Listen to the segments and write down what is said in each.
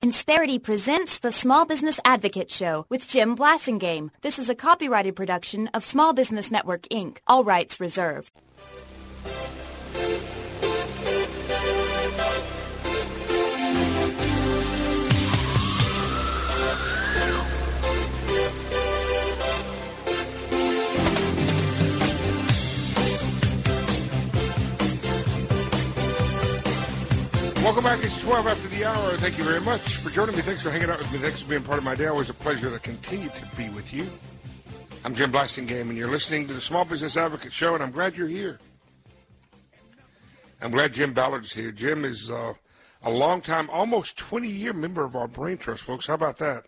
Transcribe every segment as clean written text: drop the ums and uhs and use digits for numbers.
Insperity presents the Small Business Advocate Show with Jim Blasingame. This is a copyrighted production of Small Business Network, Inc., all rights reserved. Welcome back. It's 12 after the hour. Thank you very much for joining me. Thanks for hanging out with me. Thanks for being part of my day. Always a pleasure to continue to be with you. I'm Jim Blasingame, and you're listening to the Small Business Advocate Show, and I'm glad you're here. I'm glad Jim Ballard's here. Jim is a long-time, almost 20-year member of our Brain Trust, folks. How about that?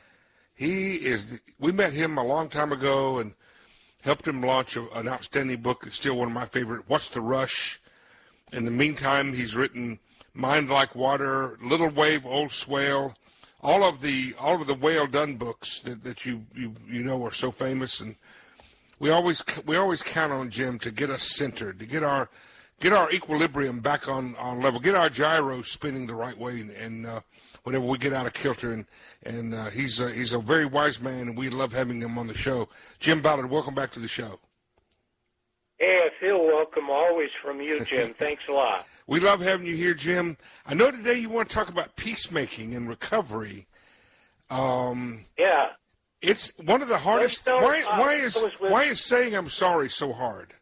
We met him a long time ago and helped him launch an outstanding book that's still one of my favorite, What's the Rush? In the meantime, he's written Mind Like Water, Little Wave, Old Swale, all of the Whale Done books that you know are so famous, and we always count on Jim to get us centered, to get our equilibrium back on level, get our gyro spinning the right way, and whenever we get out of kilter, and he's a very wise man, and we love having him on the show. Jim Ballard, welcome back to the show. Hey, I feel welcome always from you, Jim. Thanks a lot. We love having you here, Jim. I know today you want to talk about peacemaking and recovery. Yeah. It's one of the hardest. Why is saying I'm sorry so hard?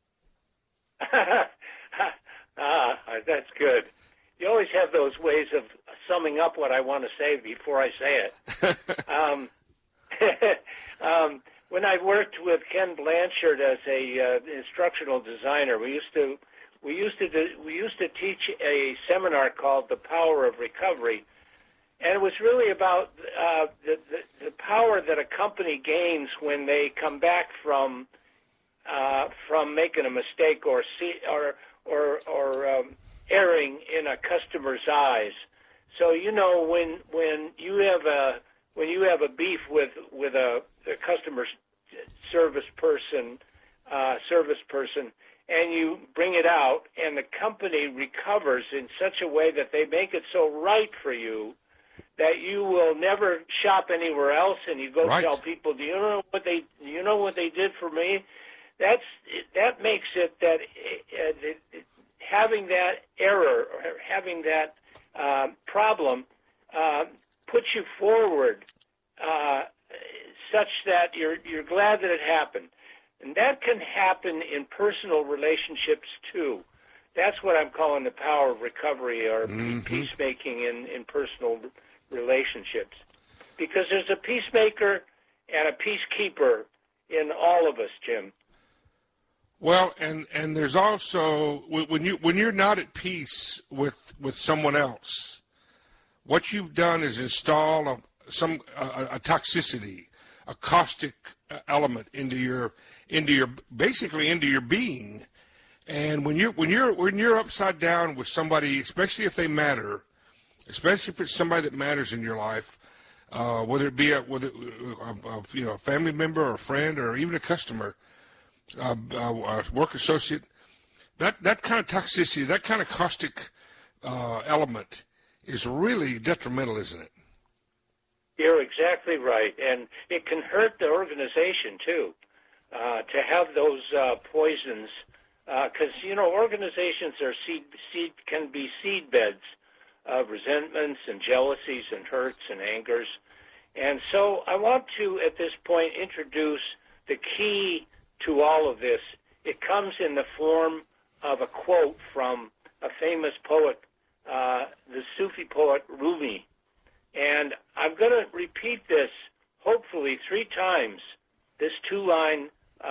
That's good. You always have those ways of summing up what I want to say before I say it. When I worked with Ken Blanchard as a instructional designer, we used to teach a seminar called The Power of Recovery, and it was really about the power that a company gains when they come back from making a mistake or erring in a customer's eyes. So when you have a beef with a customer service person, and you bring it out, and the company recovers in such a way that they make it so right for you that you will never shop anywhere else, and you go tell people, do you know what they did for me? That makes it that having that error or having that problem puts you forward such that you're glad that it happened. And that can happen in personal relationships, too. That's what I'm calling the power of recovery or peacemaking in personal relationships. Because there's a peacemaker and a peacekeeper in all of us, Jim. Well, and there's also, when you're not at peace with someone else, what you've done is install a toxicity, a caustic element into your being, and when you're upside down with somebody, especially if they matter, especially if it's somebody that matters in your life, whether it be a family member or a friend or even a customer, a work associate, that kind of toxicity, that kind of caustic element is really detrimental, isn't it? You're exactly right, and it can hurt the organization too. To have those poisons, because organizations can be seed beds of resentments and jealousies and hurts and angers, and so I want to at this point introduce the key to all of this. It comes in the form of a quote from a famous poet, the Sufi poet Rumi, and I'm going to repeat this hopefully 3 times. This 2-line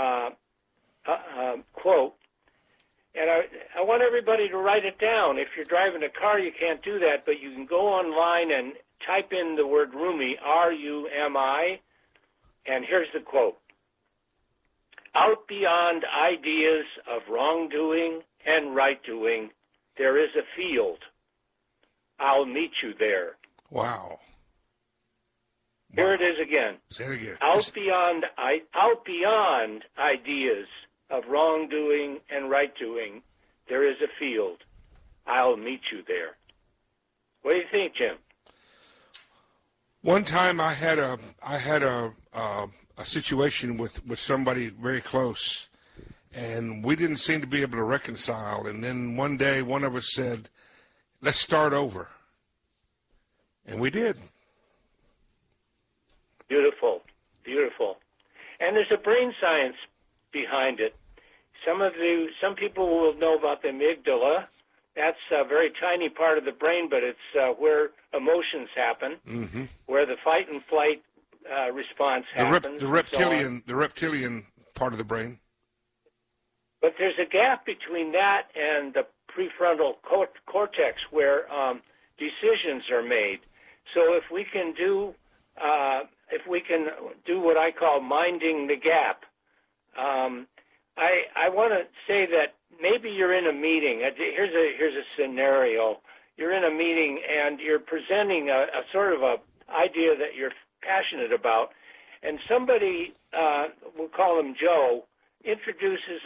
quote, and I want everybody to write it down. If you're driving a car, you can't do that, but you can go online and type in the word Rumi, R-U-M-I, and here's the quote. Out beyond ideas of wrongdoing and right-doing, there is a field. I'll meet you there. Wow. Here it is again. Say it again. Out beyond ideas of wrongdoing and right-doing, there is a field. I'll meet you there. What do you think, Jim? One time I had a situation with somebody very close, and we didn't seem to be able to reconcile. And then one day, one of us said, "Let's start over," and we did. Beautiful, beautiful. And there's a brain science behind it. Some people will know about the amygdala. That's a very tiny part of the brain, but it's where emotions happen, where the fight and flight response happens. The reptilian part of the brain. But there's a gap between that and the prefrontal cortex, where decisions are made. So if we can do what I call minding the gap, I want to say that maybe you're in a meeting. Here's a scenario. You're in a meeting and you're presenting a sort of a idea that you're passionate about, and somebody, we'll call him Joe, introduces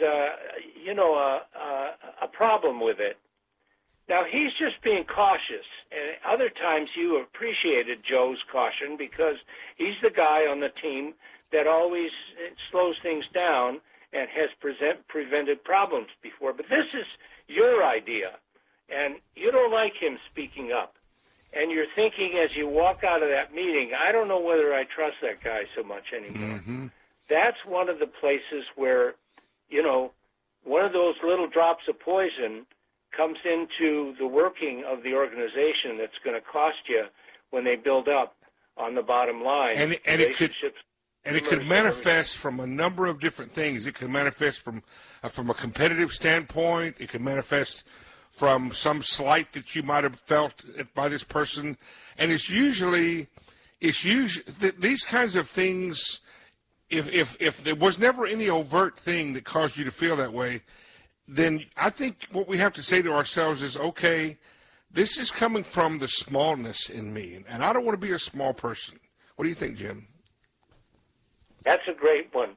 a problem with it. Now, he's just being cautious, and other times you appreciated Joe's caution because he's the guy on the team that always slows things down and has prevented problems before. But this is your idea, and you don't like him speaking up. And you're thinking as you walk out of that meeting, I don't know whether I trust that guy so much anymore. That's one of the places where, one of those little drops of poison comes into the working of the organization that's going to cost you when they build up on the bottom line. And it could manifest from a number of different things. It could manifest from a competitive standpoint. It could manifest from some slight that you might have felt by this person. And it's usually these kinds of things. If there was never any overt thing that caused you to feel that way, then I think what we have to say to ourselves is, okay, this is coming from the smallness in me, and I don't want to be a small person. What do you think, Jim? That's a great one.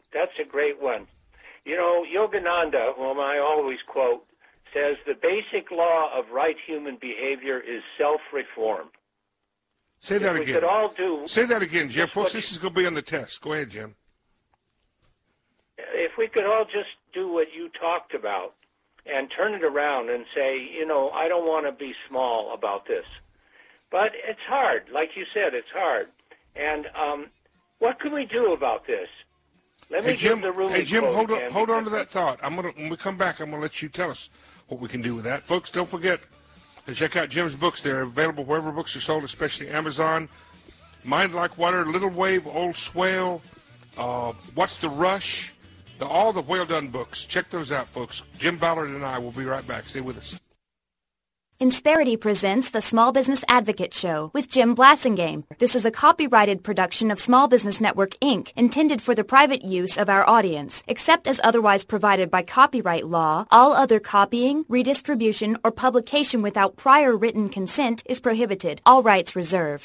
Yogananda, whom I always quote, says the basic law of right human behavior is self-reform. Say that again. We could all do. Say that again, Jim. Folks, this is going to be on the test. Go ahead, Jim. If we could all just do what you talked about and turn it around and say, I don't want to be small about this. But it's hard. Like you said, it's hard. And what can we do about this? Let me give the Rumi quote again. Hold on to that thought. When we come back, I'm going to let you tell us what we can do with that. Folks, don't forget to check out Jim's books. They're available wherever books are sold, especially Amazon. Mind Like Water, Little Wave, Old Swale, What's the Rush? All the well-done books. Check those out, folks. Jim Ballard and I will be right back. Stay with us. Insperity presents the Small Business Advocate Show with Jim Blasingame. This is a copyrighted production of Small Business Network, Inc., intended for the private use of our audience. Except as otherwise provided by copyright law, all other copying, redistribution, or publication without prior written consent is prohibited. All rights reserved.